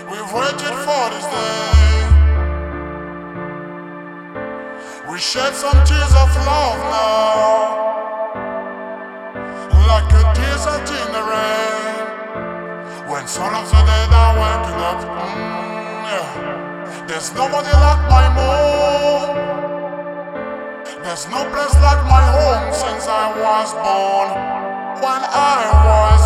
We've waited for this day. We shed some tears of love now, like a desert in the rain. When some of the dead are waking up, yeah. There's nobody like my mom. There's no place like my home since I was born. When I was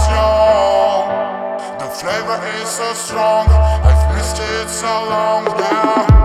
young, the flavor is so strong. I've missed it so long, yeah.